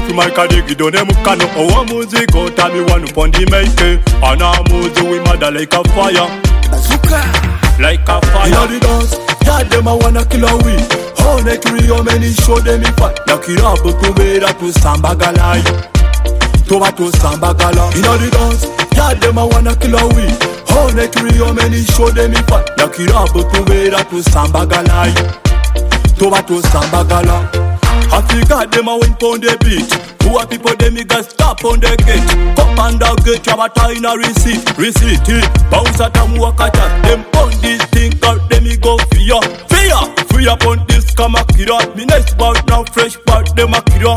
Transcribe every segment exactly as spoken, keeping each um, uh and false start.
to my kadiki don't them can our music out and me one upon the make and our music we mother like a fire Bazooka like a fire. Inna the dance, yeah them a wanna kill a we. How make real many show them if I Nakira buku bera to samba galai Tomato samba gala. Inna the dance, yeah them a wanna kill a we. How make real many show them if I Nakira buku bera to samba galai Tomato samba gala. Africa them a win pound the beat. Who are people them me got stop on the gate. Come and the gate you have a tie in a receipt. Receipt it. Bounce at them walk at us. Them pound this thing cause them me go fear. Fear. Free up on this come a kira. Me nice bout now fresh bout them a kira.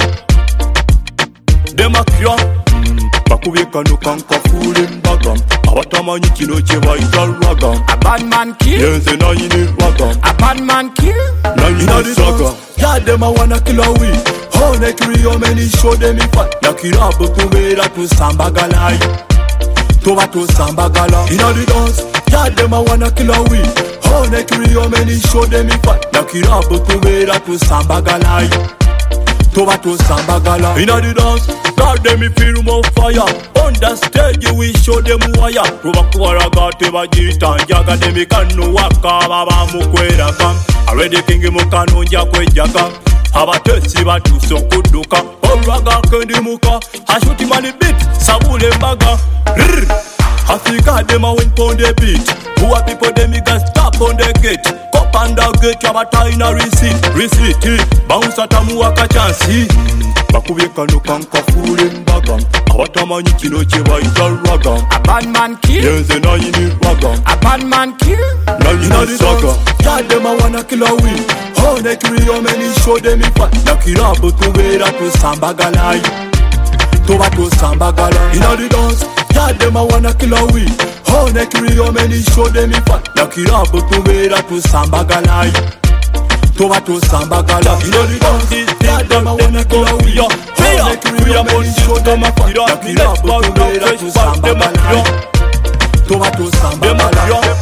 Them a kira. Bakubeka no kanka fool in bagam. Awatamanyi kino chewa ita ragam. A bad man kill. Yes and I need ragam. A bad man kill. Now you know the saga. Yeah, them a wanna kill a we. How make real many show them if I Nakira buku bera to samba galai Tomato samba gala. Inna the dance, yeah, them a wanna kill a we. How make real many show them if I Nakira buku bera to samba galai Tomato samba gala. Inna the dance, God them me feel more fire. On the stage we show them wire. Rubakuara gate bajita Jaga them me kanu waka baba mukwera kam. Already kingi mukanu nja kwejaga. Abatesi batuso kuduka. Oraga kendi muka. Ashuti mani beat sabule mbaga. Rrr. Africa them a win pound the beat. Who are people them me got stop on the gate. Cop and the gate you have a tie in a receipt. Receipt it. Bounce at a muwaka chansi. Bakubeka no kanka fool in bagam. Awatamanyi kino chewa ita ragam. A bad man kill. Yes and I need ragam. A bad man kill. Now you know the saga. Yeah, them a wanna kill a we. How make real many show them if I Nakira buku bera to samba galai Tomato samba gala. Inna the dance, yeah, them a wanna kill a we. How make real many show them if I Nakira buku bera to samba galai Tomato samba gala. Inna the dance, yeah, them a wanna kill a we. How make real many show them if I Nakira buku bera to samba galai Tomato samba gala.